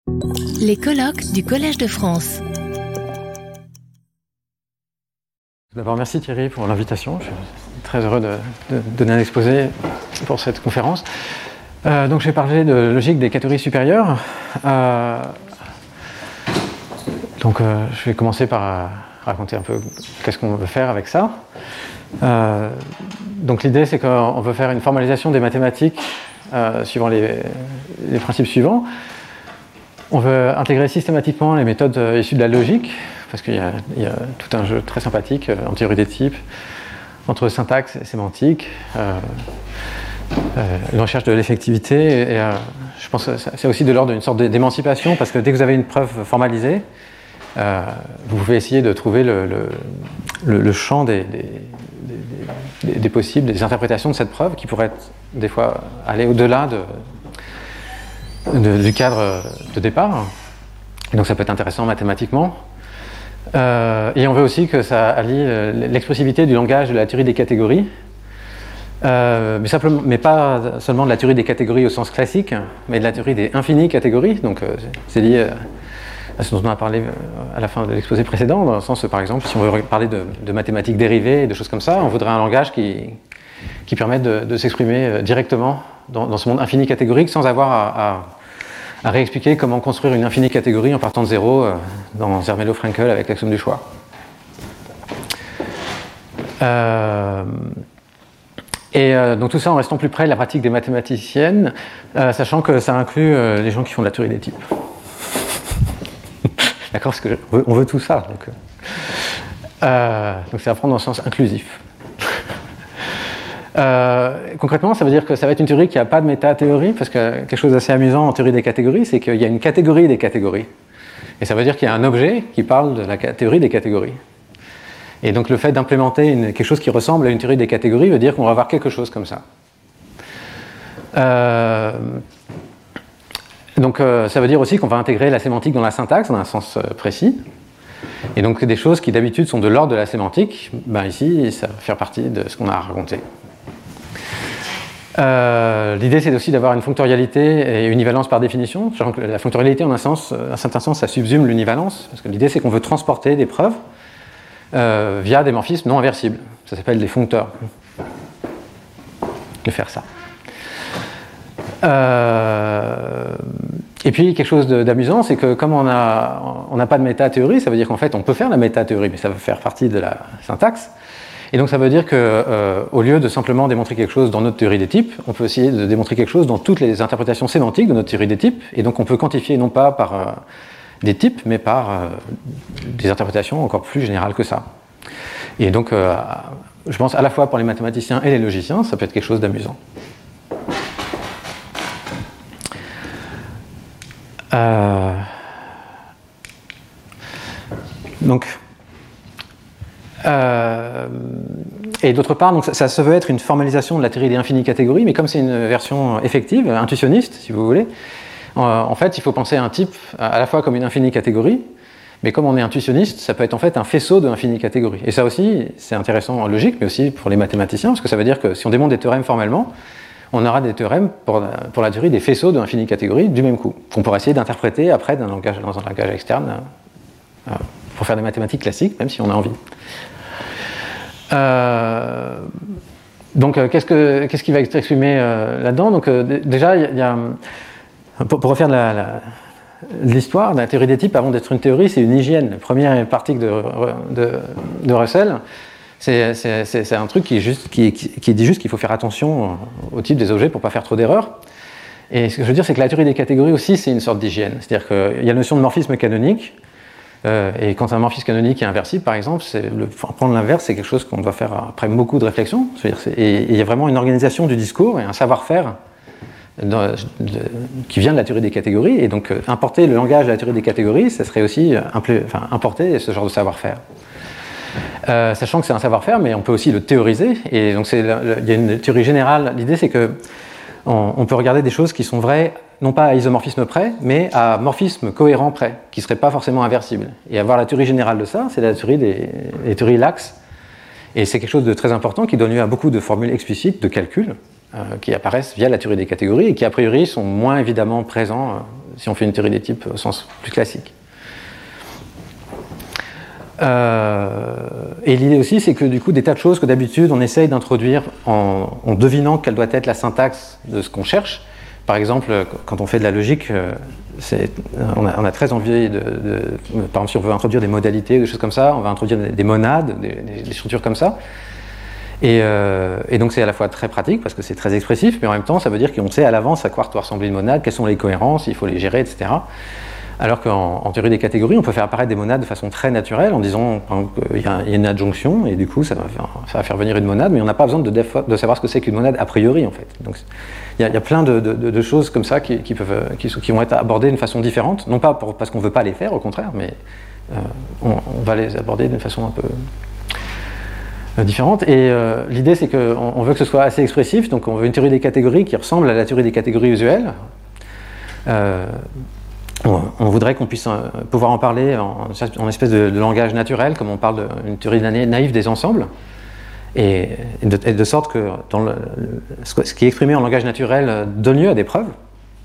Les colloques du Collège de France. D'abord, merci Thierry pour l'invitation. Je suis très heureux de donner un exposé pour cette conférence. Donc, je vais parler de logique des catégories supérieures. Je vais commencer par raconter un peu qu'est-ce qu'on veut faire avec ça. Donc, l'idée, c'est qu'on veut faire une formalisation des mathématiques suivant les principes suivants. On veut intégrer systématiquement les méthodes issues de la logique, parce qu'il y a tout un jeu très sympathique en théorie des types, entre syntaxe et sémantique, une recherche de l'effectivité, et je pense que c'est aussi de l'ordre d'une sorte d'émancipation, parce que dès que vous avez une preuve formalisée, vous pouvez essayer de trouver le champ des possibles, des interprétations de cette preuve, qui pourraient des fois aller au-delà du cadre de départ. Et donc ça peut être intéressant mathématiquement. Et on veut aussi que ça allie l'expressivité du langage de la théorie des catégories, mais pas seulement de la théorie des catégories au sens classique, mais de la théorie des infinies catégories. Donc c'est lié à ce dont on a parlé à la fin de l'exposé précédent, dans le sens, par exemple, si on veut parler de mathématiques dérivées et de choses comme ça, on voudrait un langage qui permette de s'exprimer directement dans ce monde infini catégorique sans avoir à réexpliquer comment construire une infinie catégorie en partant de zéro dans Zermelo-Fraenkel avec l'axiome du choix. Donc tout ça en restant plus près de la pratique des mathématiciennes, sachant que ça inclut les gens qui font de la théorie des types. D'accord, parce qu'on veut tout ça. Donc c'est à prendre dans le sens inclusif. Concrètement, ça veut dire que ça va être une théorie qui n'a pas de méta-théorie, parce que quelque chose d'assez amusant en théorie des catégories, c'est qu'il y a une catégorie des catégories. Et ça veut dire qu'il y a un objet qui parle de la théorie des catégories. Et donc le fait d'implémenter quelque chose qui ressemble à une théorie des catégories veut dire qu'on va avoir quelque chose comme ça. Donc ça veut dire aussi qu'on va intégrer la sémantique dans la syntaxe, dans un sens précis. Et donc des choses qui d'habitude sont de l'ordre de la sémantique, ici ça va faire partie de ce qu'on a raconté. L'idée c'est aussi d'avoir une fonctorialité et univalence par définition, sachant que la fonctorialité en un certain sens ça subsume l'univalence, parce que l'idée c'est qu'on veut transporter des preuves via des morphismes non inversibles. Ça s'appelle des foncteurs. De faire ça. Et puis quelque chose d'amusant, c'est que comme on n'a pas de méta-théorie, ça veut dire qu'en fait on peut faire la méta-théorie, mais ça va faire partie de la syntaxe. Et donc ça veut dire qu'au lieu de simplement démontrer quelque chose dans notre théorie des types, on peut essayer de démontrer quelque chose dans toutes les interprétations sémantiques de notre théorie des types, et donc on peut quantifier non pas par des types, mais par des interprétations encore plus générales que ça. Et donc je pense à la fois pour les mathématiciens et les logiciens, ça peut être quelque chose d'amusant. Et d'autre part, donc ça se veut être une formalisation de la théorie des infinies catégories, mais comme c'est une version effective, intuitionniste, si vous voulez, en fait, il faut penser à un type à la fois comme une infinie catégorie, mais comme on est intuitionniste, ça peut être en fait un faisceau de infinies catégories. Et ça aussi, c'est intéressant en logique, mais aussi pour les mathématiciens, parce que ça veut dire que si on démontre des théorèmes formellement, on aura des théorèmes pour la théorie des faisceaux de infinies catégories du même coup, qu'on pourra essayer d'interpréter après dans un langage externe pour faire des mathématiques classiques, même si on a envie. Donc, qu'est-ce qui va être exprimé là-dedans? Donc, déjà, il y a pour refaire l'histoire de la théorie des types, avant d'être une théorie, c'est une hygiène. La première partie de Russell, c'est un truc qui dit juste qu'il faut faire attention au type des objets pour ne pas faire trop d'erreurs. Et ce que je veux dire, c'est que la théorie des catégories aussi, c'est une sorte d'hygiène. C'est-à-dire qu'il y a la notion de morphisme canonique, et quand un morphisme canonique est inversible, par exemple, prendre l'inverse, c'est quelque chose qu'on doit faire après beaucoup de réflexion. Et il y a vraiment une organisation du discours et un savoir-faire qui vient de la théorie des catégories. Et donc, importer le langage de la théorie des catégories, ça serait aussi importer ce genre de savoir-faire. Sachant que c'est un savoir-faire, mais on peut aussi le théoriser. Et donc, il y a une théorie générale. L'idée, c'est qu'on peut regarder des choses qui sont vraies, non pas à isomorphisme près, mais à morphisme cohérent près, qui ne serait pas forcément inversible. Et avoir la théorie générale de ça, c'est la théorie des théories laxes. Et c'est quelque chose de très important qui donne lieu à beaucoup de formules explicites de calcul qui apparaissent via la théorie des catégories et qui, a priori, sont moins évidemment présents si on fait une théorie des types au sens plus classique. Et l'idée aussi, c'est que du coup, des tas de choses que d'habitude on essaye d'introduire en devinant quelle doit être la syntaxe de ce qu'on cherche. Par exemple, quand on fait de la logique, on a très envie par exemple, si on veut introduire des modalités, des choses comme ça, on va introduire des monades, des structures comme ça. Et donc c'est à la fois très pratique parce que c'est très expressif, mais en même temps ça veut dire qu'on sait à l'avance à quoi doit ressembler une monade, quelles sont les cohérences, il faut les gérer, etc. Alors qu'en théorie des catégories, on peut faire apparaître des monades de façon très naturelle en disant qu'il y a une adjonction et du coup ça va faire venir une monade, mais on n'a pas besoin de savoir ce que c'est qu'une monade a priori en fait. Donc il y a plein de choses comme ça qui vont être abordées d'une façon différente, non pas parce qu'on ne veut pas les faire, au contraire, mais on va les aborder d'une façon un peu différente. Et l'idée c'est qu'on veut que ce soit assez expressif, donc on veut une théorie des catégories qui ressemble à la théorie des catégories usuelles. On voudrait qu'on puisse pouvoir en parler en espèce de langage naturel, comme on parle d'une théorie naïve des ensembles, et de sorte que ce qui est exprimé en langage naturel donne lieu à des preuves. D'accord ?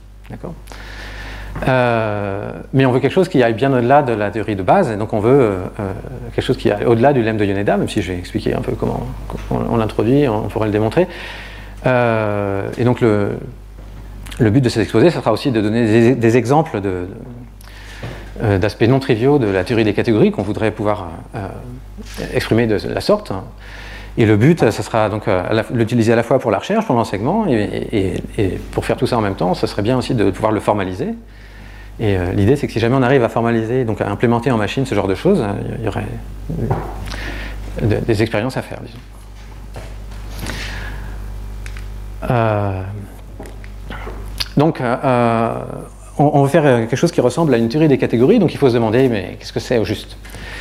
Mais on veut quelque chose qui aille bien au-delà de la théorie de base, et donc on veut quelque chose qui aille au-delà du lemme de Yoneda, même si je vais expliquer un peu comment on l'introduit, on pourrait le démontrer. Et donc le but de cet exposé, ça sera aussi de donner des exemples d'aspects non triviaux de la théorie des catégories qu'on voudrait pouvoir exprimer de la sorte. Et le but, ça sera donc l'utiliser à la fois pour la recherche, pour l'enseignement, et pour faire tout ça en même temps, ça serait bien aussi de pouvoir le formaliser. Et l'idée, c'est que si jamais on arrive à formaliser, donc à implémenter en machine ce genre de choses, il y aurait des expériences à faire, disons. Donc, on veut faire quelque chose qui ressemble à une théorie des catégories, donc il faut se demander, mais qu'est-ce que c'est au juste ?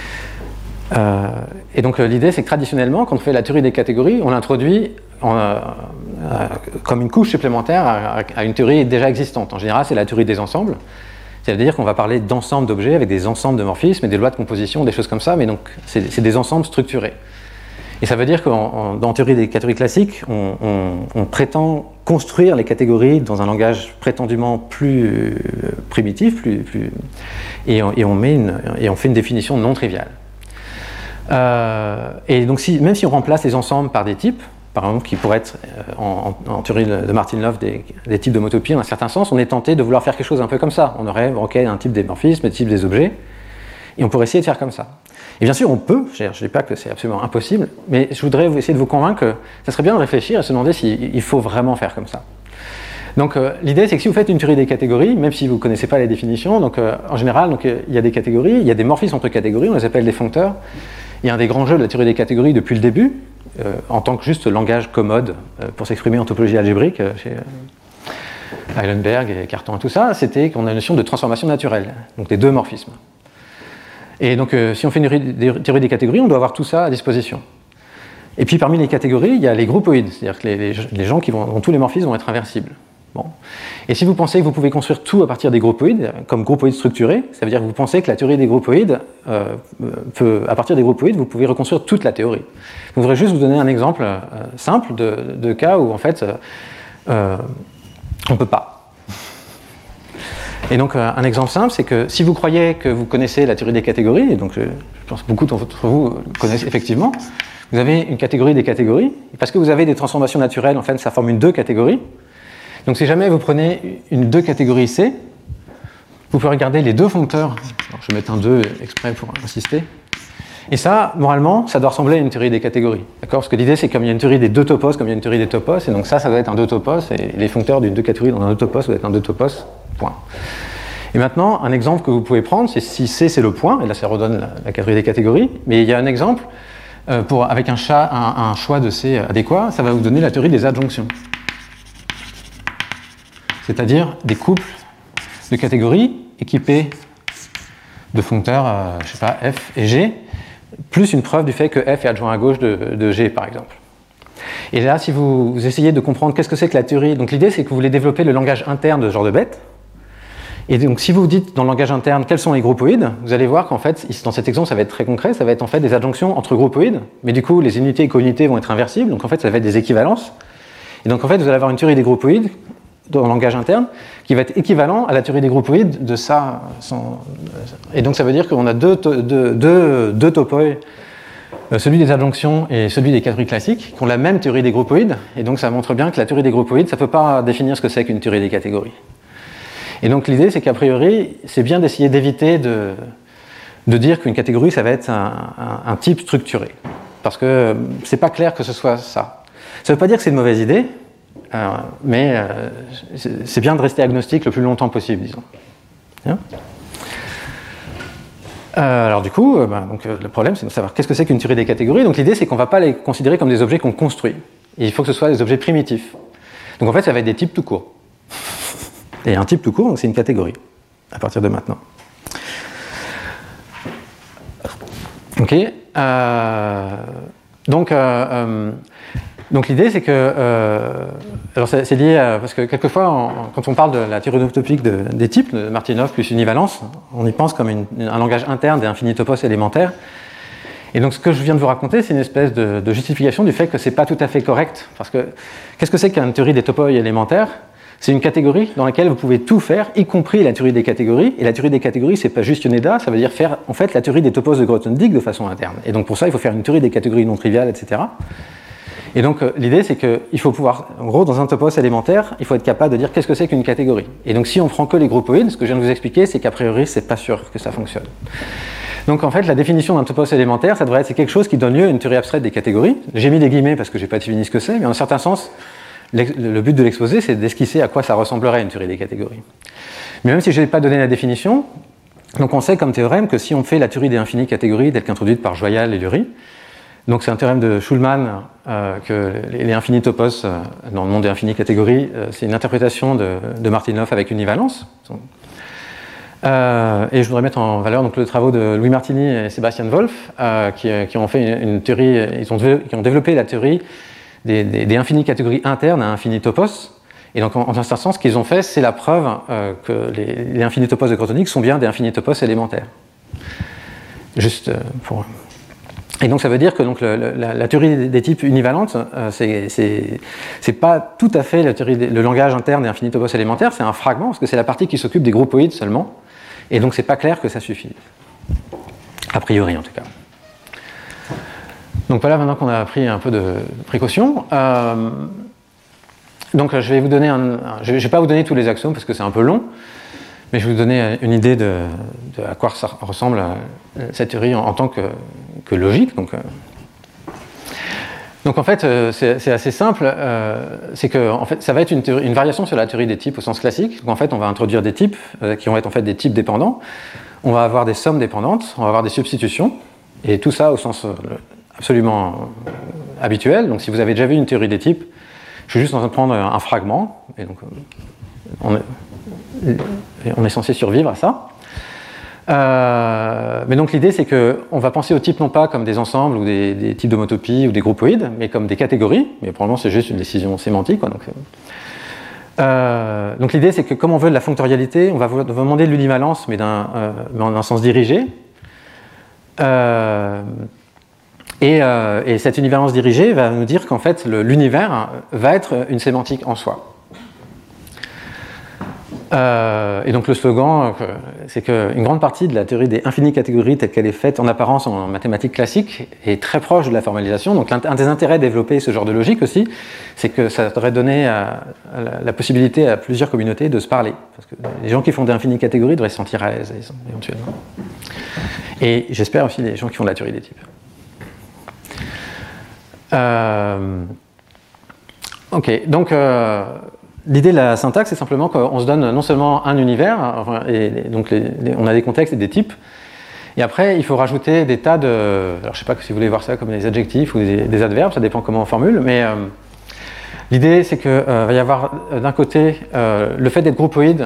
Et donc l'idée, c'est que traditionnellement, quand on fait la théorie des catégories, on l'introduit comme une couche supplémentaire à une théorie déjà existante. En général, c'est la théorie des ensembles. C'est-à-dire qu'on va parler d'ensembles d'objets avec des ensembles de morphismes et des lois de composition, des choses comme ça, mais donc c'est des ensembles structurés. Et ça veut dire qu'en théorie des catégories classiques, on prétend construire les catégories dans un langage prétendument plus primitif, et on fait une définition non triviale. Et donc même si on remplace les ensembles par des types, par exemple qui pourraient être en théorie de Martin-Löf des types d'homotopie, en un certain sens, on est tenté de vouloir faire quelque chose un peu comme ça. On aurait un type des morphismes, un type des objets, et on pourrait essayer de faire comme ça. Et bien sûr, on peut, je ne dis pas que c'est absolument impossible, mais je voudrais essayer de vous convaincre que ça serait bien de réfléchir et se demander s'il faut vraiment faire comme ça. Donc l'idée, c'est que si vous faites une théorie des catégories, même si vous ne connaissez pas les définitions, donc, en général, il y a des catégories, il y a des morphismes entre catégories, on les appelle des foncteurs. Il y a un des grands jeux de la théorie des catégories depuis le début, en tant que juste langage commode pour s'exprimer en topologie algébrique, chez Eilenberg et Cartan et tout ça, c'était qu'on a une notion de transformation naturelle, donc des deux morphismes. Et donc, si on fait une théorie des catégories, on doit avoir tout ça à disposition. Et puis, parmi les catégories, il y a les groupoïdes, c'est-à-dire que les gens dont tous les morphismes vont être inversibles. Bon. Et si vous pensez que vous pouvez construire tout à partir des groupoïdes, comme groupoïdes structurés, ça veut dire que vous pensez que la théorie des groupoïdes, à partir des groupoïdes, vous pouvez reconstruire toute la théorie. Je voudrais juste vous donner un exemple simple de cas où, en fait, on ne peut pas. Et donc, un exemple simple, c'est que si vous croyez que vous connaissez la théorie des catégories, et donc je pense que beaucoup d'entre vous connaissent effectivement, vous avez une catégorie des catégories, et parce que vous avez des transformations naturelles, en fait, ça forme une 2 catégories. Donc, si jamais vous prenez une 2 catégorie C, vous pouvez regarder les deux foncteurs. Alors, je vais mettre un 2 exprès pour insister. Et ça, moralement, ça doit ressembler à une théorie des catégories. D'accord ? Parce que l'idée, c'est comme il y a une théorie des deux topos, comme il y a une théorie des topos, et donc ça doit être un 2 topos, et les foncteurs d'une 2 catégories dans un 2 topos doivent être un 2 topos, point. Et maintenant, un exemple que vous pouvez prendre, c'est si C c'est le point, et là ça redonne la catégorie des catégories, mais il y a un exemple, avec un choix de C adéquat, ça va vous donner la théorie des adjonctions. C'est-à-dire des couples de catégories équipés de foncteurs, je sais pas, F et G, plus une preuve du fait que F est adjoint à gauche de G, par exemple. Et là, si vous essayez de comprendre qu'est-ce que c'est que la théorie, donc l'idée c'est que vous voulez développer le langage interne de ce genre de bête. Et donc si vous dites dans le langage interne quels sont les groupoïdes, vous allez voir qu'en fait, dans cet exemple, ça va être très concret, ça va être en fait des adjonctions entre groupoïdes, mais du coup, les unités et co-unités vont être inversibles, donc en fait, ça va être des équivalences. Et donc en fait, vous allez avoir une théorie des groupoïdes dans le langage interne qui va être équivalent à la théorie des groupoïdes de ça. Et donc ça veut dire qu'on a deux topoi, celui des adjonctions et celui des catégories classiques, qui ont la même théorie des groupoïdes. Et donc ça montre bien que la théorie des groupoïdes, ça ne peut pas définir ce que c'est qu'une théorie des catégories. Et donc l'idée, c'est qu'a priori, c'est bien d'essayer d'éviter de dire qu'une catégorie, ça va être un type structuré. Parce que c'est pas clair que ce soit ça. Ça ne veut pas dire que c'est une mauvaise idée, mais c'est bien de rester agnostique le plus longtemps possible, disons. Bien. Alors du coup, le problème, c'est de savoir qu'est-ce que c'est qu'une théorie des catégories. Donc l'idée, c'est qu'on ne va pas les considérer comme des objets qu'on construit. Et il faut que ce soit des objets primitifs. Donc en fait, ça va être des types tout court. Et un type tout court, c'est une catégorie, à partir de maintenant. Ok. Donc l'idée, c'est que... alors c'est lié à... Parce que quelquefois, quand on parle de la théorie utopique des types, de Martinov plus univalence, on y pense comme un langage interne des infinitopos élémentaires. Et donc ce que je viens de vous raconter, c'est une espèce de justification du fait que c'est pas tout à fait correct. Parce que qu'est-ce que c'est qu'une théorie des topoi élémentaires ? C'est une catégorie dans laquelle vous pouvez tout faire, y compris la théorie des catégories. Et la théorie des catégories, c'est pas juste Yoneda, ça veut dire faire en fait la théorie des topos de Grothendieck de façon interne. Et donc pour ça, il faut faire une théorie des catégories non triviales, etc. Et donc l'idée, c'est qu'il faut pouvoir, en gros, dans un topos élémentaire, il faut être capable de dire qu'est-ce que c'est qu'une catégorie. Et donc si on prend que les groupoïdes, ce que je viens de vous expliquer, c'est qu'a priori, c'est pas sûr que ça fonctionne. Donc en fait, la définition d'un topos élémentaire, ça devrait être quelque chose qui donne lieu à une théorie abstraite des catégories. J'ai mis des guillemets parce que j'ai pas défini ce que c'est, mais en un certain sens, le but de l'exposé, c'est d'esquisser à quoi ça ressemblerait une théorie des catégories. Mais même si je n'ai pas donné la définition, donc on sait comme théorème que si on fait la théorie des infinies catégories telle qu'introduite par Joyal et Lurie, donc c'est un théorème de Schulman que les infinis topos dans le monde des infinies catégories, c'est une interprétation de Martinov avec univalence. Et je voudrais mettre en valeur donc, les travaux de Louis Martini et Sébastien Wolf qui ont fait une théorie, qui ont développé la théorie des infinies catégories internes à infini topos. Et donc, en un certain sens, ce qu'ils ont fait, c'est la preuve que les infini topos de Grothendieck sont bien des infini topos élémentaires. Juste pour... Et donc, ça veut dire que donc, la théorie des types univalentes, c'est pas tout à fait le langage interne des infini topos élémentaires, c'est un fragment, parce que c'est la partie qui s'occupe des groupoïdes seulement. Et donc, c'est pas clair que ça suffit. A priori, en tout cas. Donc voilà, maintenant qu'on a pris un peu de précaution, donc je vais vous donner je ne vais pas vous donner tous les axiomes parce que c'est un peu long, mais je vais vous donner une idée de à quoi ça ressemble cette théorie en tant que logique. Donc en fait, c'est assez simple, c'est que en fait, ça va être une variation sur la théorie des types au sens classique. Donc en fait, on va introduire des types qui vont être en fait des types dépendants, on va avoir des sommes dépendantes, on va avoir des substitutions, et tout ça au sens absolument habituel. Donc si vous avez déjà vu une théorie des types, je suis juste en train de prendre un fragment, et donc on est censé survivre à ça. Mais donc l'idée, c'est qu'on va penser aux types non pas comme des ensembles ou des types d'homotopie ou des groupoïdes, mais comme des catégories, mais probablement c'est juste une décision sémantique. Donc l'idée, c'est que comme on veut de la fonctorialité, on va demander de l'univalence, mais dans un sens dirigé. Et cette univalence dirigée va nous dire qu'en fait l'univers va être une sémantique en soi. Et donc le slogan, c'est qu'une grande partie de la théorie des infinies catégories telle qu'elle est faite en apparence en mathématiques classiques est très proche de la formalisation. Donc un des intérêts de développer ce genre de logique aussi, c'est que ça devrait donner la possibilité à plusieurs communautés de se parler. Parce que les gens qui font des infinies catégories devraient se sentir à l'aise éventuellement. Et j'espère aussi les gens qui font de la théorie des types. Ok, donc l'idée de la syntaxe, c'est simplement qu'on se donne non seulement un univers, et donc on a des contextes et des types, et après il faut rajouter des tas de... Alors je ne sais pas si vous voulez voir ça comme des adjectifs ou des adverbes, ça dépend comment on formule, mais l'idée c'est qu'il va y avoir d'un côté le fait d'être groupoïde,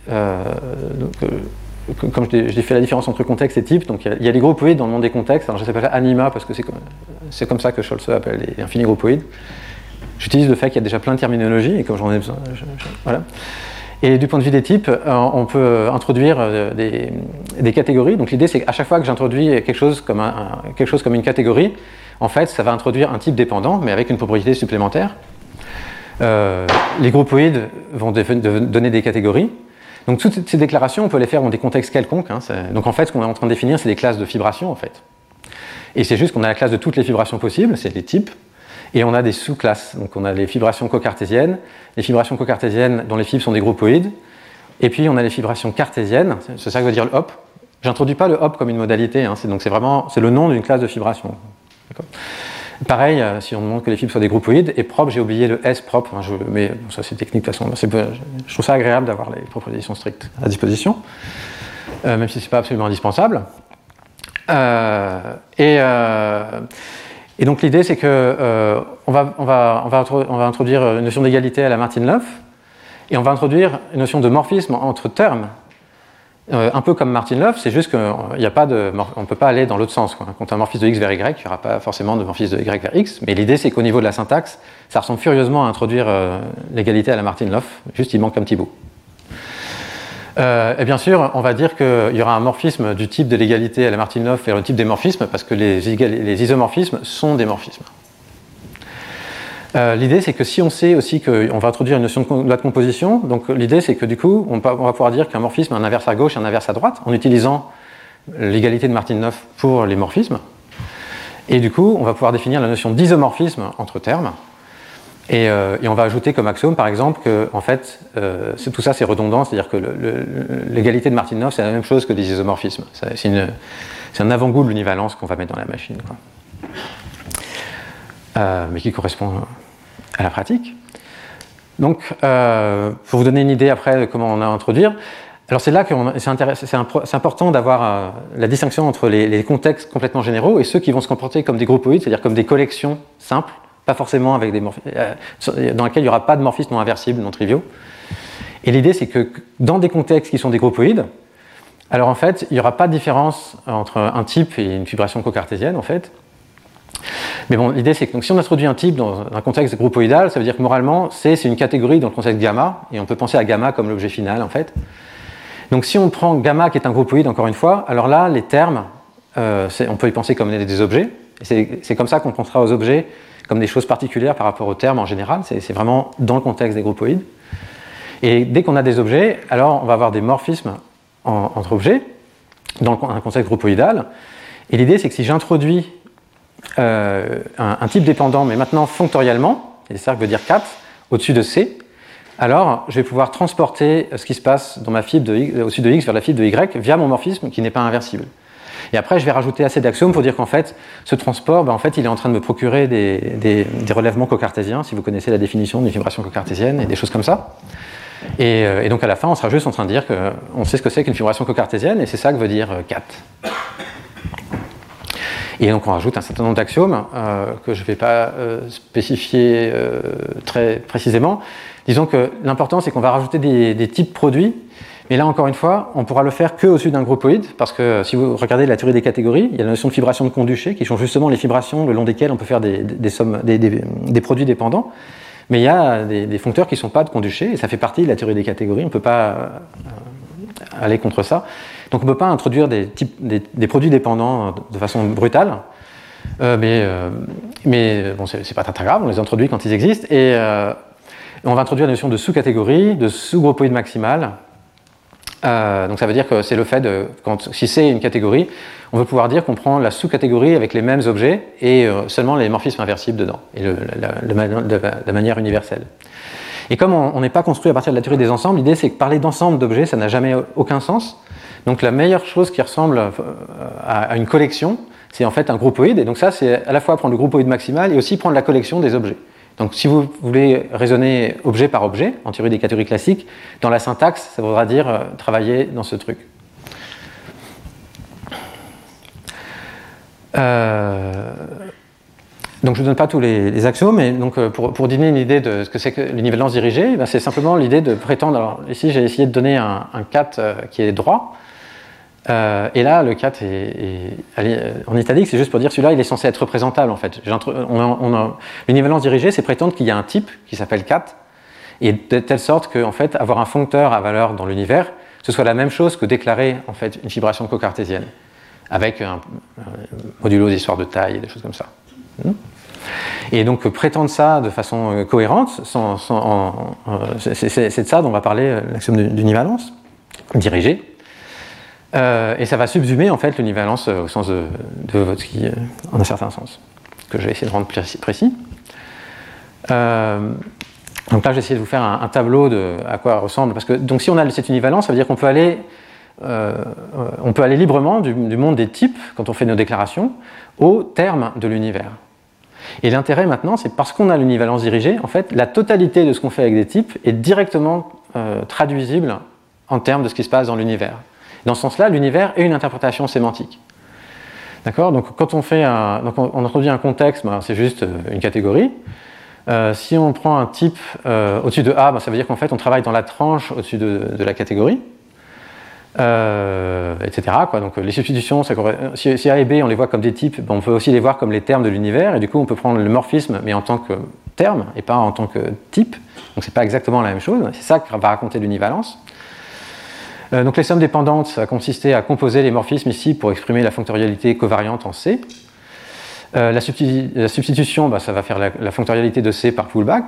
comme j'ai fait la différence entre contexte et type, donc il y a les groupoïdes dans le monde des contextes, alors je s'appelle anima parce que c'est comme ça que Scholze appelle les infinis groupoïdes. J'utilise le fait qu'il y a déjà plein de terminologies et comme j'en ai besoin, voilà. Et du point de vue des types, on peut introduire des catégories. Donc l'idée c'est qu'à chaque fois que j'introduis quelque chose comme une catégorie, en fait ça va introduire un type dépendant mais avec une propriété supplémentaire. les groupoïdes vont donner des catégories. Donc toutes ces déclarations, on peut les faire dans des contextes quelconques. Hein, donc en fait, ce qu'on est en train de définir, c'est des classes de fibrations en fait. Et c'est juste qu'on a la classe de toutes les fibrations possibles, c'est les types, et on a des sous-classes. Donc on a les fibrations cocartésiennes dont les fibres sont des groupoïdes, et puis on a les fibrations cartésiennes, c'est ça que veut dire le hop. J'introduis pas le hop comme une modalité, hein, c'est le nom d'une classe de fibration. Pareil, si on demande que les fibres soient des groupoïdes, et propre, j'ai oublié le S propre, hein, mais bon, ça c'est technique de toute façon. Je trouve ça agréable d'avoir les propositions strictes à disposition, même si c'est pas absolument indispensable. Et donc l'idée c'est que on va introduire une notion d'égalité à la Martin-Löf, et on va introduire une notion de morphisme entre termes. Un peu comme Martin-Löf, c'est juste qu'on ne peut pas aller dans l'autre sens. Quand tu as un morphisme de x vers y, il n'y aura pas forcément de morphisme de y vers x, mais l'idée c'est qu'au niveau de la syntaxe, ça ressemble furieusement à introduire l'égalité à la Martin-Löf, juste il manque un petit bout. Et bien sûr, on va dire qu'il y aura un morphisme du type de l'égalité à la Martin-Löf vers le type des morphismes, parce que les isomorphismes sont des morphismes. L'idée c'est que si on sait aussi qu'on va introduire une notion de loi de composition, donc l'idée c'est que du coup on va pouvoir dire qu'un morphisme a un inverse à gauche et un inverse à droite en utilisant l'égalité de Martin-Löf pour les morphismes, et du coup on va pouvoir définir la notion d'isomorphisme entre termes, et on va ajouter comme axiome par exemple que en fait tout ça c'est redondant, c'est-à-dire que l'égalité de Martin-Löf c'est la même chose que les isomorphismes, c'est un avant-goût de l'univalence qu'on va mettre dans la machine, quoi. Mais qui correspond à la pratique. Donc, pour vous donner une idée après de comment on a introduire, alors c'est là que c'est important d'avoir la distinction entre les contextes complètement généraux et ceux qui vont se comporter comme des groupoïdes, c'est-à-dire comme des collections simples, pas forcément avec des dans lesquelles il n'y aura pas de morphismes non inversibles, non triviaux. Et l'idée c'est que dans des contextes qui sont des groupoïdes, alors en fait, il n'y aura pas de différence entre un type et une fibration cocartésienne en fait. Mais bon, l'idée c'est que donc, si on introduit un type dans un contexte groupoïdal, ça veut dire que moralement, c'est une catégorie dans le contexte gamma, et on peut penser à gamma comme l'objet final en fait. Donc si on prend gamma qui est un groupoïde, encore une fois, alors là, les termes, on peut y penser comme des objets, et c'est comme ça qu'on pensera aux objets comme des choses particulières par rapport aux termes en général, c'est vraiment dans le contexte des groupoïdes. Et dès qu'on a des objets, alors on va avoir des morphismes entre objets, dans un contexte groupoïdal, et l'idée c'est que si j'introduis un type dépendant, mais maintenant fonctoriellement, et le cercle veut dire 4, au-dessus de C, alors je vais pouvoir transporter ce qui se passe dans ma fibre au-dessus de X vers la fibre de Y via mon morphisme qui n'est pas inversible. Et après, je vais rajouter assez d'axiomes pour dire qu'en fait, ce transport, en fait, il est en train de me procurer des relèvements cocartésiens, si vous connaissez la définition d'une fibration cocartésienne et des choses comme ça. Et donc à la fin, on sera juste en train de dire qu'on sait ce que c'est qu'une fibration cocartésienne, et c'est ça que veut dire 4. Et donc on rajoute un certain nombre d'axiomes que je ne vais pas spécifier très précisément. Disons que l'important c'est qu'on va rajouter des types produits, mais là encore une fois, on pourra le faire que au-dessus d'un groupoïde, parce que si vous regardez la théorie des catégories, il y a la notion de fibration de Conduché, qui sont justement les fibrations le long desquelles on peut faire des produits dépendants, mais il y a des foncteurs qui ne sont pas de Conduché, et ça fait partie de la théorie des catégories, on ne peut pas aller contre ça. Donc on ne peut pas introduire des produits dépendants de façon brutale, mais bon, c'est pas très grave, on les introduit quand ils existent, et on va introduire la notion de sous-catégorie, de sous-groupoïde maximal. Donc ça veut dire que c'est le fait de, si c'est une catégorie, on veut pouvoir dire qu'on prend la sous-catégorie avec les mêmes objets et seulement les morphismes inversibles dedans, et de manière universelle. Et comme on n'est pas construit à partir de la théorie des ensembles, l'idée c'est que parler d'ensemble d'objets, ça n'a jamais aucun sens. Donc la meilleure chose qui ressemble à une collection, c'est en fait un groupoïde, et donc ça c'est à la fois prendre le groupoïde maximal et aussi prendre la collection des objets. Donc si vous voulez raisonner objet par objet, en théorie des catégories classiques, dans la syntaxe, ça voudra dire travailler dans ce truc. Donc je ne vous donne pas tous les axiomes, mais donc, pour donner une idée de ce que c'est que l'univalence dirigée, ben, c'est simplement l'idée de prétendre, alors ici j'ai essayé de donner un 4 qui est droit, et là le 4 est en italique, c'est juste pour dire celui-là il est censé être représentable en fait. L'univalence dirigée c'est prétendre qu'il y a un type qui s'appelle 4, et de telle sorte que en fait, avoir un foncteur à valeur dans l'univers, ce soit la même chose que déclarer en fait, une fibration cocartésienne, avec un modulo d'histoire de taille et des choses comme ça. Et donc prétendre ça de façon cohérente, c'est de ça dont on va parler l'axiome d'univalence, dirigé. Et ça va subsumer en fait l'univalence au sens de Vygotsky en un certain sens, que je vais essayer de rendre précis. Donc là, j'ai essayé de vous faire un tableau de à quoi ressemble, parce que donc si on a cette univalence, ça veut dire qu'on peut aller librement du monde des types, quand on fait nos déclarations, au terme de l'univers. Et l'intérêt maintenant, c'est parce qu'on a l'univalence dirigée, en fait, la totalité de ce qu'on fait avec des types est directement traduisible en termes de ce qui se passe dans l'univers. Dans ce sens-là, l'univers est une interprétation sémantique. D'accord ? Donc quand on introduit un contexte, c'est juste une catégorie. Si on prend un type au-dessus de A, ça veut dire qu'en fait on travaille dans la tranche au-dessus de la catégorie, etc. quoi. Donc les substitutions, si A et B on les voit comme des types, on peut aussi les voir comme les termes de l'univers, et du coup on peut prendre le morphisme mais en tant que terme et pas en tant que type. Donc c'est pas exactement la même chose. C'est ça que va raconter l'univalence. Donc les sommes dépendantes, ça va consister à composer les morphismes ici pour exprimer la fonctorialité covariante en C. La substitution, ça va faire la fonctorialité de C par pullback.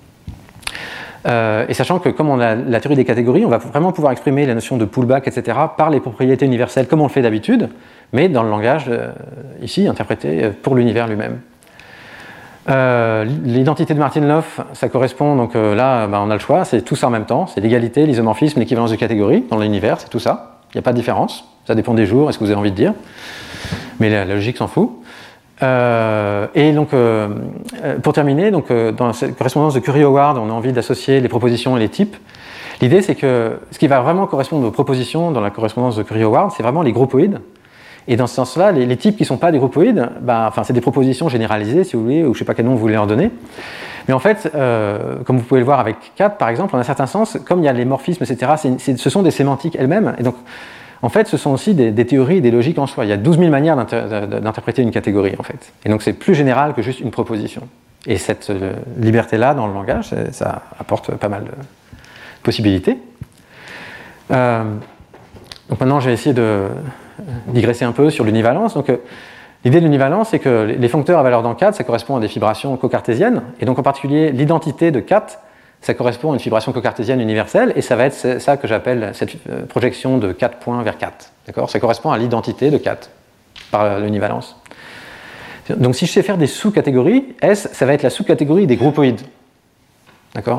Et sachant que comme on a la théorie des catégories, on va vraiment pouvoir exprimer la notion de pullback, etc. par les propriétés universelles comme on le fait d'habitude, mais dans le langage ici interprété pour l'univers lui-même. L'identité de Martin-Löf, ça correspond, donc là on a le choix, c'est tout ça en même temps, c'est l'égalité, l'isomorphisme, l'équivalence de catégorie dans l'univers, c'est tout ça, il n'y a pas de différence, ça dépend des jours, est-ce que vous avez envie de dire, mais la logique s'en fout. Et donc pour terminer, donc, dans cette correspondance de Curie-Howard, on a envie d'associer les propositions et les types. L'idée c'est que ce qui va vraiment correspondre aux propositions dans la correspondance de Curie-Howard, c'est vraiment les groupoïdes. Et dans ce sens-là, les types qui ne sont pas des groupoïdes, c'est des propositions généralisées, si vous voulez, ou je ne sais pas quel nom vous voulez leur donner. Mais en fait, comme vous pouvez le voir avec 4, par exemple, en un certain sens, comme il y a les morphismes, etc., ce sont des sémantiques elles-mêmes. Et donc, en fait, ce sont aussi des théories et des logiques en soi. Il y a 12 000 manières d'interpréter une catégorie, en fait. Et donc, c'est plus général que juste une proposition. Et cette liberté-là, dans le langage, ça apporte pas mal de possibilités. Donc maintenant, je vais essayer de digresser un peu sur l'univalence. Donc, l'idée de l'univalence, c'est que les foncteurs à valeur dans 4, ça correspond à des fibrations cocartésiennes, et donc en particulier l'identité de 4, ça correspond à une fibration cocartésienne universelle, et ça va être ça que j'appelle cette projection de 4 points vers 4. D'accord ? Ça correspond à l'identité de 4 par l'univalence. Donc si je sais faire des sous-catégories, S, ça va être la sous-catégorie des groupoïdes. D'accord ?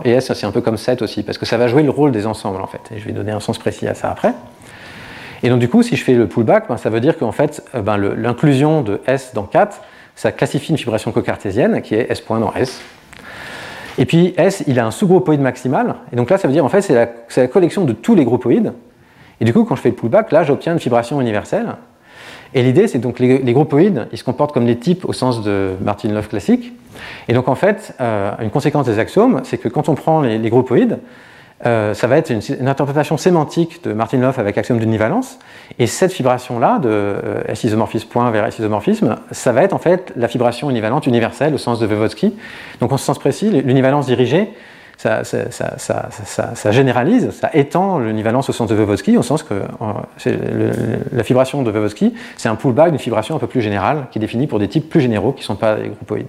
Et S, c'est un peu comme 7 aussi, parce que ça va jouer le rôle des ensembles, en fait. Et je vais donner un sens précis à ça après. Et donc du coup, si je fais le pullback, ça veut dire qu'en fait, l'inclusion de S dans 4, ça classifie une fibration cocartésienne qui est S point dans S. Et puis S, il a un sous-groupoïde maximal, et donc là, ça veut dire en fait, c'est la collection de tous les groupoïdes. Et du coup, quand je fais le pullback, là, j'obtiens une fibration universelle. Et l'idée, c'est donc les groupoïdes, ils se comportent comme des types au sens de Martin-Löf classique. Et donc en fait, une conséquence des axiomes, c'est que quand on prend les groupoïdes, ça va être une interprétation sémantique de Martin-Löf avec axiome d'univalence, et cette fibration-là, de S-isomorphisme point vers S-isomorphisme, ça va être en fait la fibration univalente universelle au sens de Vygotsky. Donc en ce sens précis, l'univalence dirigée, ça généralise, ça étend l'univalence au sens de Vygotsky, au sens que la fibration de Vygotsky, c'est un pullback d'une fibration un peu plus générale, qui est définie pour des types plus généraux qui ne sont pas des groupoïdes.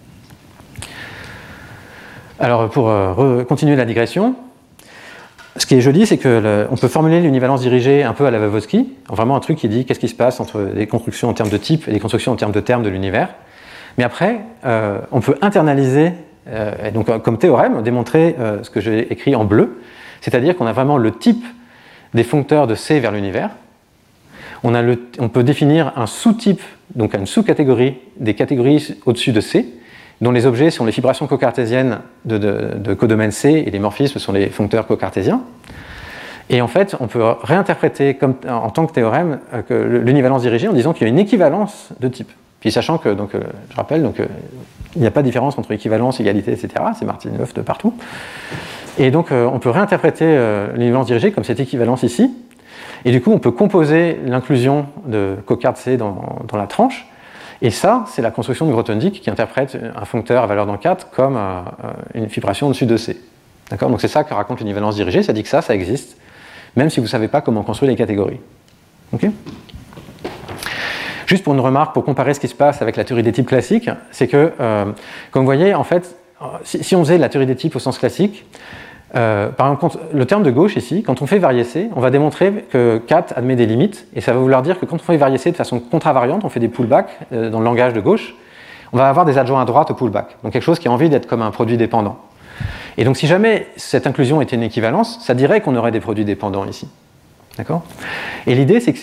Alors pour continuer la digression, ce qui est joli, c'est qu'on peut formuler l'univalence dirigée un peu à la Vygotsky, vraiment un truc qui dit qu'est-ce qui se passe entre des constructions en termes de type et des constructions en termes de termes de l'univers. Mais après, on peut internaliser, et donc comme théorème, démontrer ce que j'ai écrit en bleu, c'est-à-dire qu'on a vraiment le type des foncteurs de C vers l'univers. On peut définir un sous-type, donc une sous-catégorie des catégories au-dessus de C, dont les objets sont les fibrations cocartésiennes de codomaine C et les morphismes sont les foncteurs cocartésiens. Et en fait, on peut réinterpréter en tant que théorème l'univalence dirigée en disant qu'il y a une équivalence de type. Puis sachant que, je rappelle, il n'y a pas de différence entre équivalence, égalité, etc. C'est Martin-Löf de partout. Et donc, on peut réinterpréter l'univalence dirigée comme cette équivalence ici. Et du coup, on peut composer l'inclusion de cocard C dans la tranche. Et ça, c'est la construction de Grothendieck qui interprète un foncteur à valeur dans 4 comme une fibration au-dessus de C. D'accord ? Donc c'est ça que raconte l'univalence dirigée, ça dit que ça existe, même si vous ne savez pas comment construire les catégories. Okay ? Juste pour une remarque, pour comparer ce qui se passe avec la théorie des types classique, c'est que, comme vous voyez, en fait, si on faisait la théorie des types au sens classique, par exemple, le terme de gauche ici, quand on fait varier C, on va démontrer que cat admet des limites, et ça va vouloir dire que quand on fait varier C de façon contravariante, on fait des pullbacks dans le langage de gauche, on va avoir des adjoints à droite au pullback, donc quelque chose qui a envie d'être comme un produit dépendant. Et donc si jamais cette inclusion était une équivalence, ça dirait qu'on aurait des produits dépendants ici. D'accord ? Et l'idée, c'est que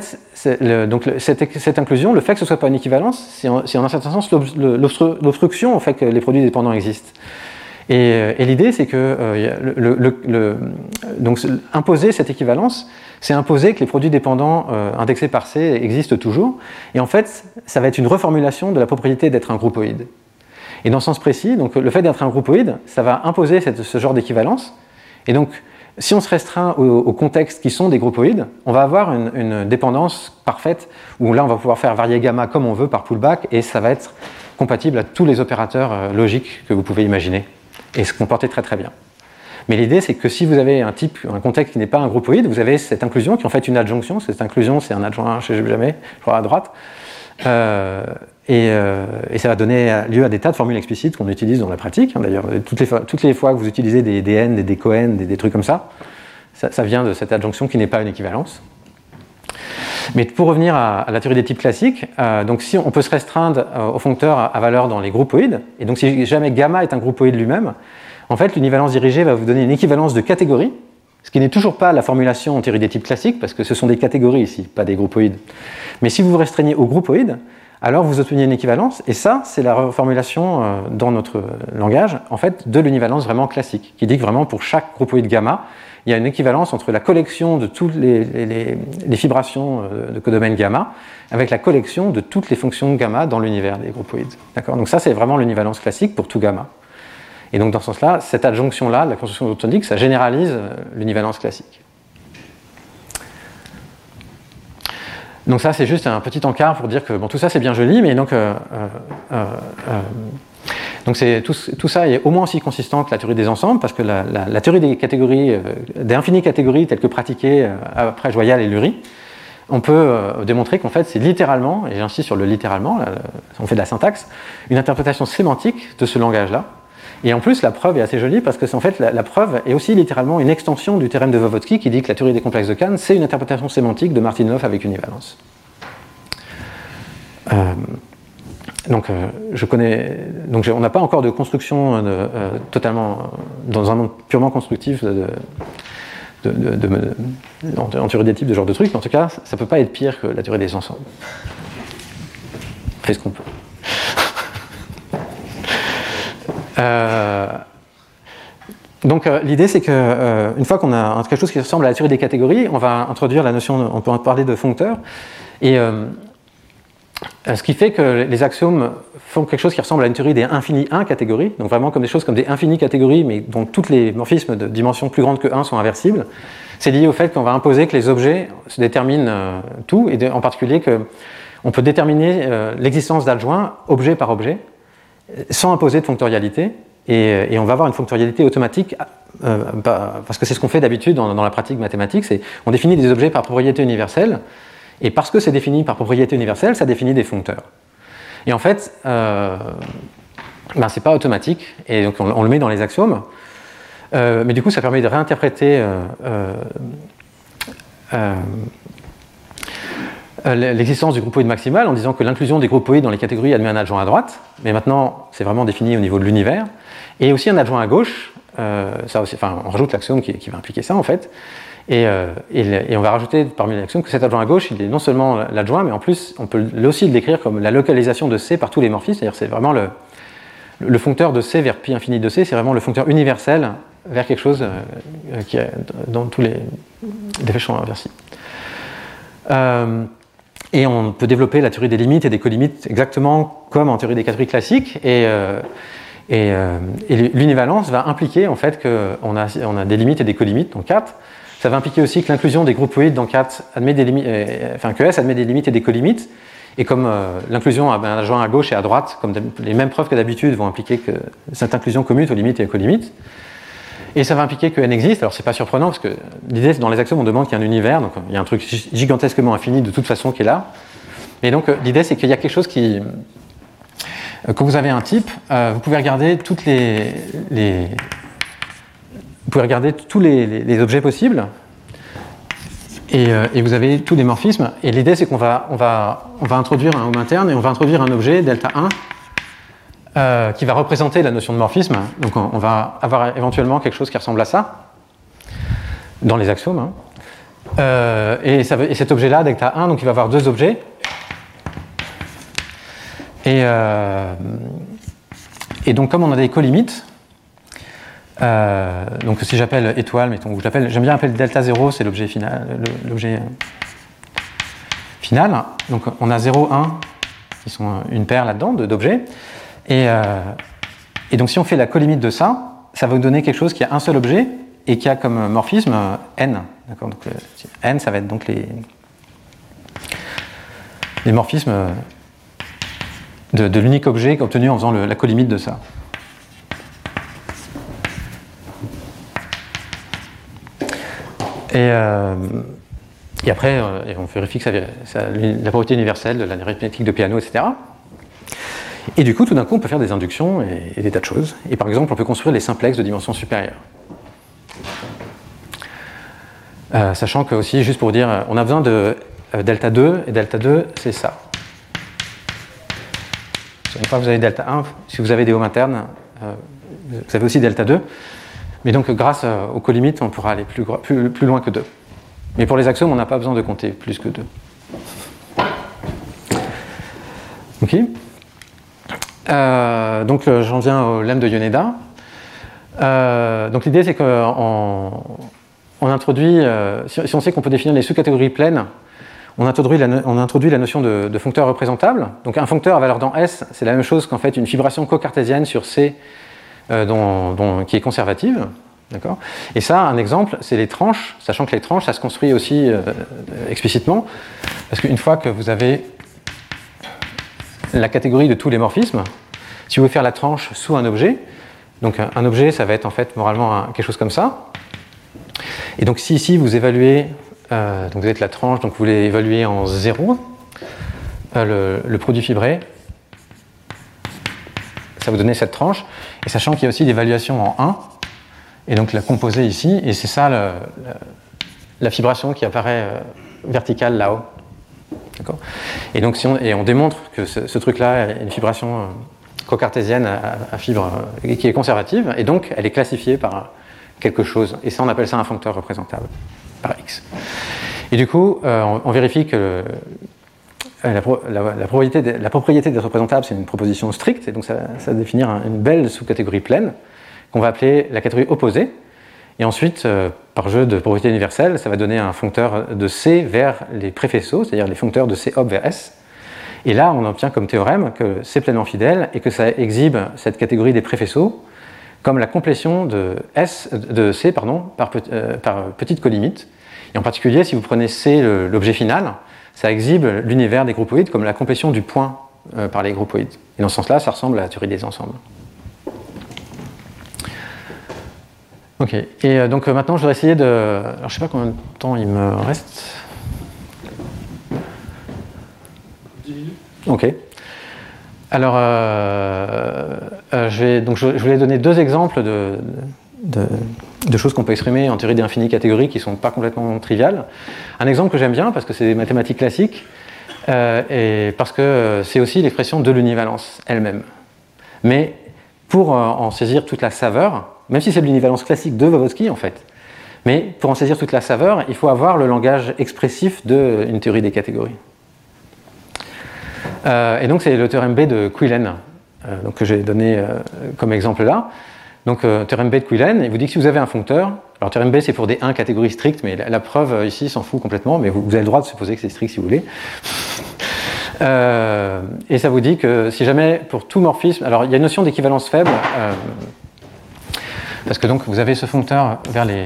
cette inclusion, le fait que ce ne soit pas une équivalence, c'est en un certain sens l'obstruction au fait que les produits dépendants existent. Et l'idée, c'est que donc, imposer cette équivalence, c'est imposer que les produits dépendants indexés par C existent toujours. Et en fait, ça va être une reformulation de la propriété d'être un groupoïde. Et dans ce sens précis, donc, le fait d'être un groupoïde, ça va imposer ce genre d'équivalence. Et donc, si on se restreint aux contextes qui sont des groupoïdes, on va avoir une dépendance parfaite, où là, on va pouvoir faire varier gamma comme on veut par pullback, et ça va être compatible à tous les opérateurs logiques que vous pouvez imaginer, et se comporter très très bien. Mais l'idée, c'est que si vous avez un contexte qui n'est pas un groupoïde, vous avez cette inclusion qui est en fait une adjonction. Cette inclusion, c'est un adjoint, je ne sais jamais, je crois à droite. Et ça va donner lieu à des tas de formules explicites qu'on utilise dans la pratique. D'ailleurs, toutes les fois que vous utilisez des DN, des DCoN, des trucs comme ça vient de cette adjonction qui n'est pas une équivalence. Mais pour revenir à la théorie des types classiques, donc si on peut se restreindre au foncteur à valeur dans les groupoïdes, et donc si jamais gamma est un groupoïde lui-même, en fait l'univalence dirigée va vous donner une équivalence de catégorie, ce qui n'est toujours pas la formulation en théorie des types classiques, parce que ce sont des catégories ici, pas des groupoïdes. Mais si vous vous restreignez aux groupoïdes, alors vous obtenez une équivalence, et ça, c'est la reformulation dans notre langage, en fait, de l'univalence vraiment classique, qui dit que vraiment pour chaque groupoïde gamma, il y a une équivalence entre la collection de toutes les fibrations de codomaine gamma avec la collection de toutes les fonctions gamma dans l'univers des groupoïdes. D'accord ? Donc ça, c'est vraiment l'univalence classique pour tout gamma. Et donc dans ce sens-là, cette adjonction-là, la construction autotonique, ça généralise l'univalence classique. Donc ça, c'est juste un petit encart pour dire que bon, tout ça, c'est bien joli, mais donc tout ça est au moins aussi consistant que la théorie des ensembles, parce que la théorie des catégories, des infinies catégories telles que pratiquées après Joyal et Lurie, on peut démontrer qu'en fait c'est littéralement, et j'insiste sur le littéralement, on fait de la syntaxe, une interprétation sémantique de ce langage-là. Et en plus, la preuve est assez jolie parce que en fait, la preuve est aussi littéralement une extension du théorème de Voevodsky qui dit que la théorie des complexes de Kahn, c'est une interprétation sémantique de Martinov avec univalence. Donc on n'a pas encore de construction totalement dans un monde purement constructif en théorie des types, de ce genre de trucs, mais en tout cas, ça ne peut pas être pire que la théorie des ensembles. On fait ce qu'on peut. Donc l'idée, c'est que une fois qu'on a quelque chose qui ressemble à la théorie des catégories, on va introduire la notion, on peut parler de foncteur, et ce qui fait que les axiomes font quelque chose qui ressemble à une théorie des infinies 1 catégories, donc vraiment comme des choses comme des infinies catégories, mais dont tous les morphismes de dimension plus grande que 1 sont inversibles. C'est lié au fait qu'on va imposer que les objets se déterminent tout, et en particulier qu'on peut déterminer l'existence d'adjoints objet par objet, sans imposer de fonctorialité, et on va avoir une fonctorialité automatique, parce que c'est ce qu'on fait d'habitude dans la pratique mathématique, c'est on définit des objets par propriété universelle, et parce que c'est défini par propriété universelle, ça définit des foncteurs. Et en fait, c'est pas automatique, et donc on le met dans les axiomes, mais du coup ça permet de réinterpréter l'existence du groupoïde maximal en disant que l'inclusion des groupoïdes dans les catégories admet un adjoint à droite, mais maintenant c'est vraiment défini au niveau de l'univers, et aussi un adjoint à gauche, ça aussi, on rajoute l'axiome qui va impliquer ça en fait, et on va rajouter parmi les axiomes que cet adjoint à gauche, il est non seulement l'adjoint, mais en plus on peut aussi le décrire comme la localisation de C par tous les morphismes, c'est-à-dire c'est vraiment le foncteur de C vers pi infini de C, c'est vraiment le foncteur universel vers quelque chose qui est dans tous les champs inversibles. Et on peut développer la théorie des limites et des colimites exactement comme en théorie des catégories classiques, et l'univalence va impliquer en fait qu'on a des limites et des colimites, donc 4. Ça va impliquer aussi que l'inclusion des groupoïdes dans 4 admet des limites, que S admet des limites et des colimites, et comme l'inclusion d'un adjoint à gauche et à droite, comme les mêmes preuves que d'habitude vont impliquer que cette inclusion commute aux limites et aux colimites. Et ça va impliquer que N existe, alors c'est pas surprenant parce que l'idée c'est dans les axiomes on demande qu'il y a un univers, donc il y a un truc gigantesquement infini de toute façon qui est là. Et donc l'idée c'est qu'il y a quelque chose qui... quand vous avez un type, vous pouvez regarder vous pouvez regarder tous les objets possibles et vous avez tous les morphismes. Et l'idée c'est qu'on va introduire un home interne et on va introduire un objet delta 1 qui va représenter la notion de morphisme. Donc on va avoir éventuellement quelque chose qui ressemble à ça dans les axiomes. Hein. Et cet objet-là, delta 1, donc il va avoir deux objets. Et donc comme on a des colimites, donc si j'appelle étoile, mettons, j'aime bien appeler delta 0, c'est l'objet final, Donc on a 0, 1, qui sont une paire là-dedans d'objets. Et donc si on fait la colimite de ça, ça va vous donner quelque chose qui a un seul objet et qui a comme morphisme n. D'accord, donc n, ça va être donc les morphismes de l'unique objet obtenu en faisant la colimite de ça. Et après, on vérifie que la propriété universelle de l'arithmétique de Peano, etc. Et du coup, tout d'un coup, on peut faire des inductions et des tas de choses. Et par exemple, on peut construire les simplexes de dimension supérieure. Sachant que aussi, juste pour vous dire, on a besoin de delta 2, et delta 2, c'est ça. Une fois que vous avez delta 1, si vous avez des ohms internes, vous avez aussi delta 2. Mais donc, grâce aux colimites, on pourra aller plus loin que 2. Mais pour les axiomes, on n'a pas besoin de compter plus que 2. Ok. Donc, j'en viens au lemme de Yoneda. Donc, l'idée, c'est qu'on introduit, si on sait qu'on peut définir les sous-catégories pleines, on introduit la notion de foncteur représentable. Donc, un foncteur à valeur dans S, c'est la même chose qu'en fait une fibration cocartésienne sur C qui est conservative. D'accord. Et ça, un exemple, c'est les tranches, sachant que les tranches, ça se construit aussi explicitement, parce qu'une fois que vous avez la catégorie de tous les morphismes, si vous voulez faire la tranche sous un objet, donc un objet, ça va être en fait moralement quelque chose comme ça. Et donc si ici vous évaluez, donc vous êtes la tranche, donc vous voulez évaluer en 0, le produit fibré, ça va vous donner cette tranche, et sachant qu'il y a aussi l'évaluation en 1, et donc la composer ici, et c'est ça la fibration qui apparaît verticale là-haut. D'accord. Et donc on démontre que ce truc-là est une fibration cocartésienne à fibre qui est conservative, et donc elle est classifiée par quelque chose, et ça on appelle ça un foncteur représentable par X. Et du coup, on vérifie que la propriété d'être représentable, c'est une proposition stricte, et donc ça va définir une belle sous-catégorie pleine qu'on va appeler la catégorie opposée. Et ensuite, par jeu de propriété universelle, ça va donner un foncteur de C vers les préfaisceaux, c'est-à-dire les foncteurs de C op vers S. Et là, on obtient comme théorème que c'est pleinement fidèle et que ça exhibe cette catégorie des préfaisceaux comme la complétion de C par petite colimite. Et en particulier, si vous prenez C, l'objet final, ça exhibe l'univers des groupoïdes comme la complétion du point par les groupoïdes. Et dans ce sens-là, ça ressemble à la théorie des ensembles. Ok, et donc maintenant je vais essayer de... Alors je ne sais pas combien de temps il me reste. 10 minutes. Ok. Alors, je voulais donner deux exemples de choses qu'on peut exprimer en théorie des infinis catégoriques qui ne sont pas complètement triviales. Un exemple que j'aime bien parce que c'est des mathématiques classiques et parce que c'est aussi l'expression de l'univalence elle-même. Mais pour en saisir toute la saveur, même si c'est l'univalence classique de Voevodsky en fait, mais pour en saisir toute la saveur, il faut avoir le langage expressif d'une théorie des catégories. Et donc c'est le théorème B de Quillen, que j'ai donné comme exemple là. Donc théorème B de Quillen, il vous dit que si vous avez un foncteur, alors théorème B c'est pour des 1 catégories strictes, mais la preuve ici s'en fout complètement, mais vous avez le droit de supposer que c'est strict si vous voulez. Et ça vous dit que si jamais pour tout morphisme, alors il y a une notion d'équivalence faible, parce que donc vous avez ce foncteur vers les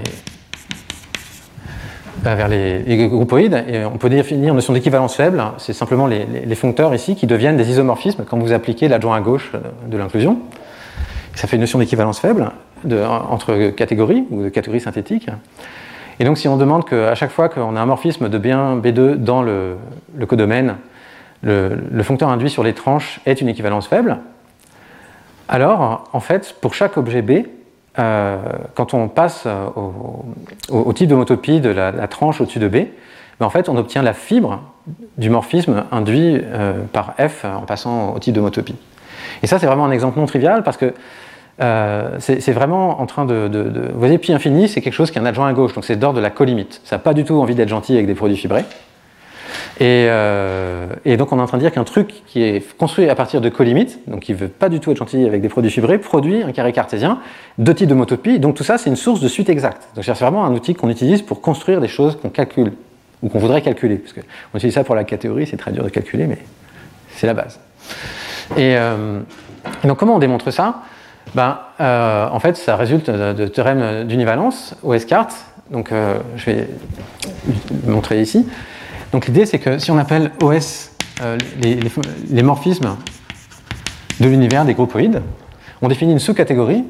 groupoïdes, et on peut définir une notion d'équivalence faible, c'est simplement les foncteurs ici qui deviennent des isomorphismes quand vous appliquez l'adjoint à gauche de l'inclusion. Ça fait une notion d'équivalence faible entre catégories ou de catégories synthétiques. Et donc si on demande qu'à chaque fois qu'on a un morphisme de B1, B2 dans le codomaine le foncteur induit sur les tranches est une équivalence faible, alors en fait pour chaque objet B, quand on passe au type d'homotopie de la tranche au-dessus de B, en fait on obtient la fibre du morphisme induit par F en passant au type d'homotopie. Et ça c'est vraiment un exemple non trivial parce que c'est vraiment en train de... Vous voyez, pi infini, c'est quelque chose qui est un adjoint à gauche, donc c'est d'ordre de la colimite. Ça n'a pas du tout envie d'être gentil avec des produits fibrés. Et donc on est en train de dire qu'un truc qui est construit à partir de colimites, donc qui ne veut pas du tout être gentil avec des produits fibrés, produit un carré cartésien de type d'homotopie. Donc tout ça, c'est une source de suite exacte. Donc c'est vraiment un outil qu'on utilise pour construire des choses qu'on calcule, ou qu'on voudrait calculer. Parce qu'on utilise ça pour la catégorie, c'est très dur de calculer, mais c'est la base. Et donc comment on démontre ça ? En fait, ça résulte de théorème d'univalence, OS-Cart. Donc, je vais le montrer ici. Donc, l'idée, c'est que si on appelle OS les morphismes de l'univers des groupoïdes, on définit une sous-catégorie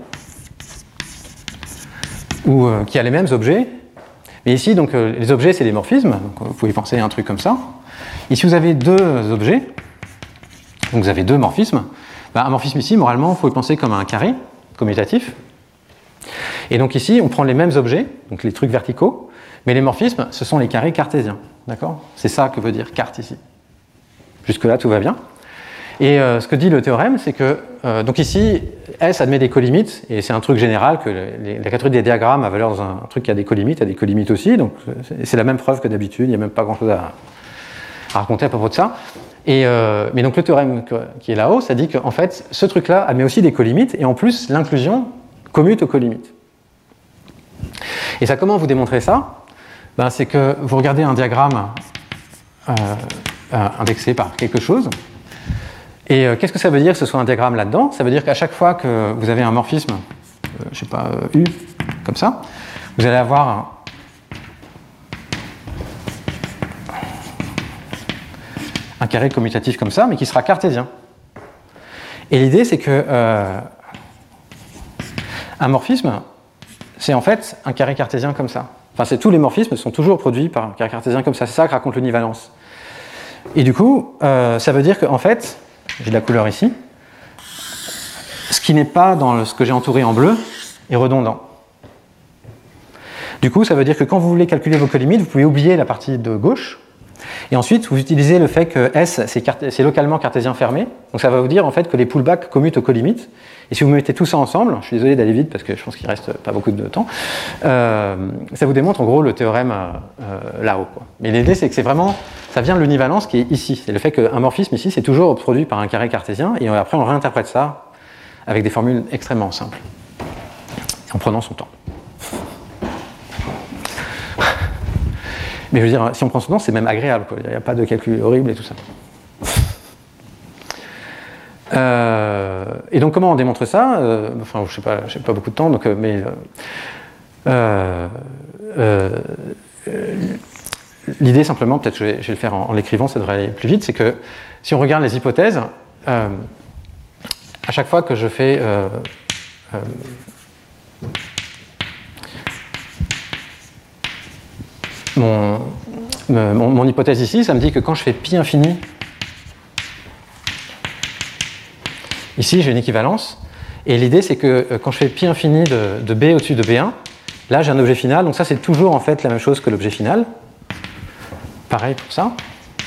qui a les mêmes objets. Mais ici, donc, les objets, c'est les morphismes. Donc, vous pouvez penser à un truc comme ça. Ici, vous avez deux objets. Donc, vous avez deux morphismes. Un morphisme ici, moralement, il faut le penser comme un carré commutatif. Et donc ici, on prend les mêmes objets, donc les trucs verticaux, mais les morphismes, ce sont les carrés cartésiens. D'accord ? C'est ça que veut dire carte ici. Jusque-là, tout va bien. Et ce que dit le théorème, c'est que, donc ici, S admet des colimites, et c'est un truc général que la catégorie des diagrammes a valeur dans un truc qui a des colimites aussi, donc c'est la même preuve que d'habitude, il n'y a même pas grand-chose à raconter à propos de ça. Mais donc le théorème qui est là-haut, ça dit qu'en fait, ce truc-là admet aussi des colimites, et en plus, l'inclusion commute aux colimites. Et ça, comment vous démontrez ça ? C'est que vous regardez un diagramme indexé par quelque chose, et qu'est-ce que ça veut dire que ce soit un diagramme là-dedans ? Ça veut dire qu'à chaque fois que vous avez un morphisme, je sais pas, U, comme ça, vous allez avoir un carré commutatif comme ça, mais qui sera cartésien. Et l'idée, c'est que un morphisme, c'est en fait un carré cartésien comme ça. Enfin, tous les morphismes sont toujours produits par un carré cartésien comme ça. C'est ça que raconte l'univalence. Et du coup, ça veut dire qu'en fait, j'ai de la couleur ici, ce qui n'est pas dans ce que j'ai entouré en bleu est redondant. Du coup, ça veut dire que quand vous voulez calculer vos colimites, vous pouvez oublier la partie de gauche. Et ensuite, vous utilisez le fait que S, c'est localement cartésien fermé. Donc ça va vous dire en fait que les pullbacks commutent aux colimites. Et si vous mettez tout ça ensemble, je suis désolé d'aller vite parce que je pense qu'il ne reste pas beaucoup de temps, ça vous démontre en gros le théorème là-haut. Mais l'idée, c'est que c'est vraiment, ça vient de l'univalence qui est ici. C'est le fait qu'un morphisme ici, c'est toujours produit par un carré cartésien. Et après, on réinterprète ça avec des formules extrêmement simples, en prenant son temps. Mais je veux dire, si on prend son temps, c'est même agréable, quoi. Il n'y a pas de calcul horrible et tout ça. Et donc, comment on démontre ça ? Enfin, je n'ai pas beaucoup de temps, donc, l'idée, simplement, peut-être que je vais le faire en l'écrivant, ça devrait aller plus vite, c'est que si on regarde les hypothèses, à chaque fois que je fais mon hypothèse ici, ça me dit que quand je fais pi infini, ici j'ai une équivalence, et l'idée c'est que quand je fais pi infini de B au-dessus de B1, là j'ai un objet final, donc ça c'est toujours en fait la même chose que l'objet final. Pareil pour ça.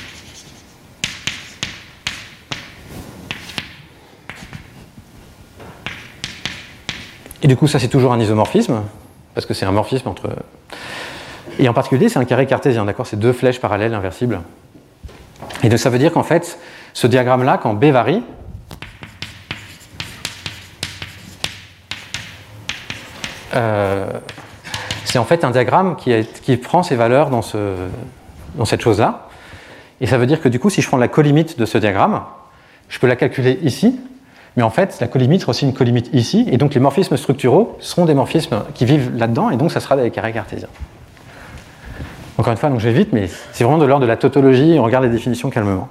Et du coup ça c'est toujours un isomorphisme, parce que c'est un morphisme entre... Et en particulier, c'est un carré cartésien, d'accord ? C'est deux flèches parallèles inversibles. Et donc ça veut dire qu'en fait, ce diagramme-là, quand B varie, c'est en fait un diagramme qui prend ses valeurs dans cette chose-là. Et ça veut dire que du coup, si je prends la colimite de ce diagramme, je peux la calculer ici, mais en fait, la colimite sera aussi une colimite ici, et donc les morphismes structuraux seront des morphismes qui vivent là-dedans, et donc ça sera des carrés cartésiens. Encore une fois, donc je vais vite, mais c'est vraiment de l'ordre de la tautologie, et on regarde les définitions calmement.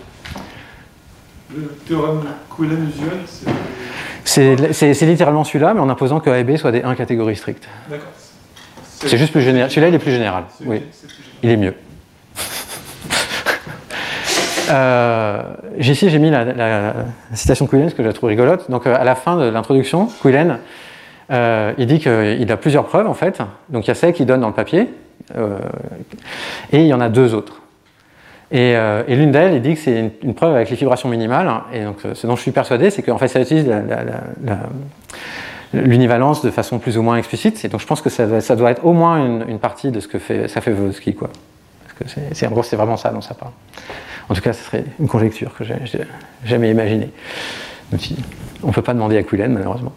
Le théorème Quellen-Usual, c'est littéralement celui-là, mais en imposant que A et B soient des 1 catégories strictes. D'accord. C'est juste plus général. Celui-là, il est plus général. Oui, il est mieux. Ici, j'ai mis la citation de Quillen, parce que je la trouve rigolote. Donc, à la fin de l'introduction, Quillen, il dit qu'il a plusieurs preuves, en fait. Donc, il y a celle qu'il donne dans le papier, et il y en a 2 autres. Et l'une d'elles, il dit que c'est une preuve avec les fibrations minimales. Et donc, ce dont je suis persuadé, c'est qu'en fait, ça utilise l'univalence de façon plus ou moins explicite. Et donc, je pense que ça doit être au moins une partie de ce que ça fait Vygotsky, quoi. Parce que en gros, c'est vraiment ça dont ça parle. En tout cas, ce serait une conjecture que j'ai jamais imaginée. Donc, on ne peut pas demander à Quillen, malheureusement.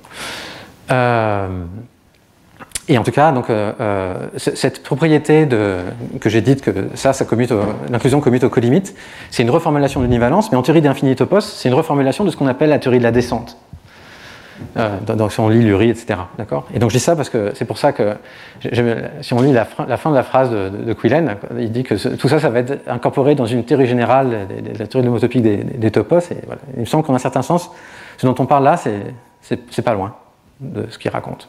Et en tout cas, donc, cette propriété que j'ai dite que ça commute, l'inclusion commute au colimite, c'est une reformulation de l'univalence, mais en théorie d'infinitopos, c'est une reformulation de ce qu'on appelle la théorie de la descente. Donc, si on lit Lurie, etc. D'accord ? Et donc je dis ça parce que c'est pour ça que si on lit la fin de la phrase de Quillen, il dit que tout ça va être incorporé dans une théorie générale de la théorie homotopique des topos. Et voilà. Il me semble qu'en un certain sens, ce dont on parle là, c'est pas loin de ce qu'il raconte.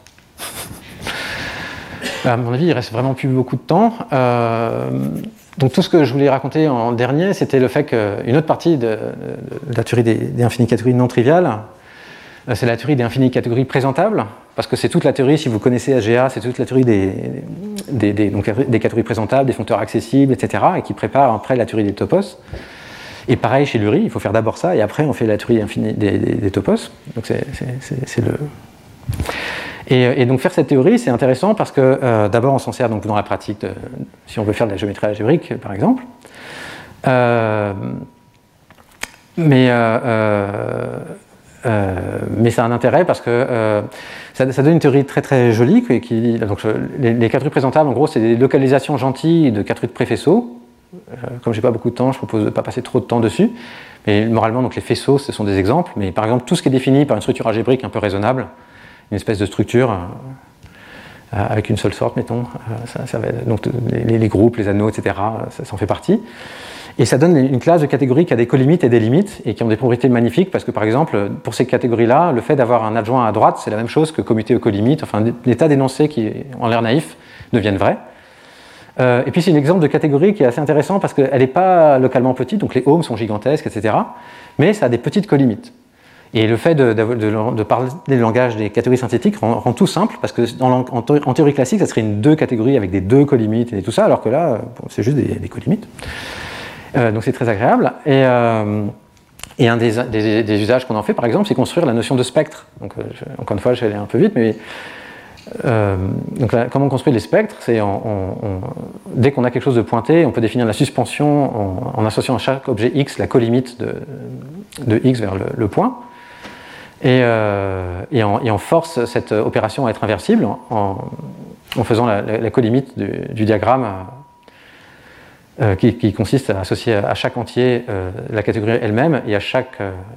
À mon avis, il reste vraiment plus beaucoup de temps. Donc tout ce que je voulais raconter en dernier, c'était le fait qu'une autre partie de la théorie des infinies catégories non triviales, c'est la théorie des infinies catégories présentables, parce que c'est toute la théorie, si vous connaissez AGA, c'est toute la théorie des catégories présentables, des foncteurs accessibles, etc., et qui prépare après la théorie des topos. Et pareil chez Lurie, il faut faire d'abord ça, et après on fait la théorie infinie des topos. Donc c'est le... Et donc faire cette théorie, c'est intéressant parce que d'abord on s'en sert donc dans la pratique, si on veut faire de la géométrie algébrique, par exemple. Mais ça a un intérêt parce que ça donne une théorie très très jolie. Donc les catégories présentables, en gros, c'est des localisations gentilles de catégories de préfaisceaux. Comme j'ai pas beaucoup de temps, je propose de ne pas passer trop de temps dessus. Mais moralement, donc les faisceaux, ce sont des exemples. Mais par exemple, tout ce qui est défini par une structure algébrique un peu raisonnable, une espèce de structure avec une seule sorte, mettons, donc les groupes, les anneaux, etc., ça en fait partie. Et ça donne une classe de catégories qui a des colimites et des limites, et qui ont des propriétés magnifiques, parce que par exemple, pour ces catégories-là, le fait d'avoir un adjoint à droite, c'est la même chose que commuter aux colimites, enfin, des tas d'énoncés qui, en l'air naïf, deviennent vrais. Et puis c'est un exemple de catégorie qui est assez intéressant, parce qu'elle n'est pas localement petite, donc les ohms sont gigantesques, etc., mais ça a des petites colimites. Et le fait de parler le langage des catégories synthétiques rend tout simple, parce que en théorie classique, ça serait une 2 catégories avec des 2 colimites et tout ça, alors que là, c'est juste des colimites. Donc c'est très agréable. Et un des usages qu'on en fait, par exemple, c'est construire la notion de spectre. Donc, encore une fois, je vais aller un peu vite, mais donc là, comment on construit les spectres, c'est dès qu'on a quelque chose de pointé, on peut définir la suspension en associant à chaque objet X la colimite de X vers le point. Et on force cette opération à être inversible en faisant la colimite du diagramme qui consiste à associer à chaque entier la catégorie elle-même et à chaque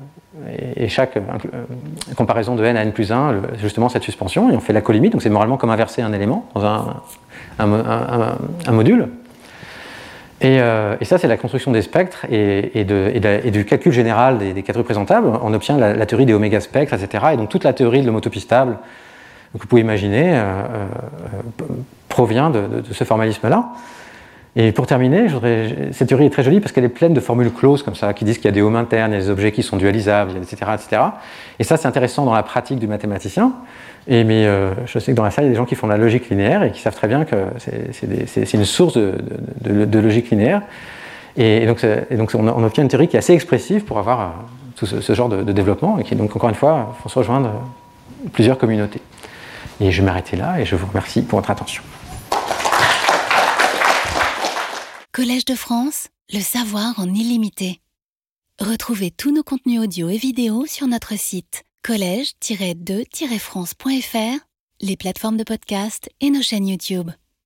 comparaison de n à n plus 1, justement cette suspension, et on fait la colimite, donc c'est moralement comme inverser un élément dans un module. Et ça, c'est la construction des spectres et du calcul général des catégories présentables. On obtient la théorie des oméga spectres, etc. Et donc toute la théorie de l'homotopie stable que vous pouvez imaginer provient de ce formalisme-là. Et pour terminer, cette théorie est très jolie parce qu'elle est pleine de formules closes comme ça, qui disent qu'il y a des ohms internes, il y a des objets qui sont dualisables, etc., etc. Et ça, c'est intéressant dans la pratique du mathématicien. Mais je sais que dans la salle, il y a des gens qui font de la logique linéaire et qui savent très bien que c'est une source de logique linéaire. Et donc on obtient une théorie qui est assez expressive pour avoir tout ce genre de développement, et qui, donc, encore une fois, font se rejoindre plusieurs communautés. Et je vais m'arrêter là, et je vous remercie pour votre attention. Collège de France, le savoir en illimité. Retrouvez tous nos contenus audio et vidéo sur notre site collège-2-france.fr, les plateformes de podcast et nos chaînes YouTube.